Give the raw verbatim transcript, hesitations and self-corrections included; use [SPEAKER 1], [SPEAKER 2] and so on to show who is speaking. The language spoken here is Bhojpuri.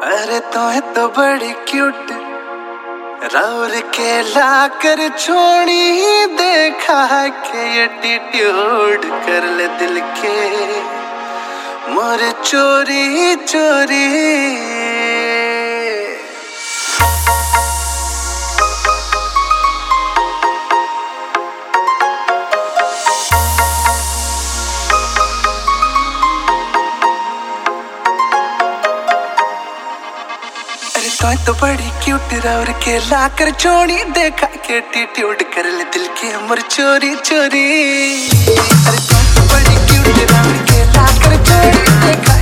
[SPEAKER 1] अरे तो है तो बड़ी क्यूट राउर के लाकर छोड़ी देखा के एटीट्यूड कर ले दिल के मोर चोरी चोरी। तो तो बड़ी क्यूट राउर के लाकर छोड़ी देखा के एटीट्यूड कर ले दिल के मोर चोरी चोरी। अरे तो तो बड़ी क्यूट राउर के लाकर छोड़ी देखा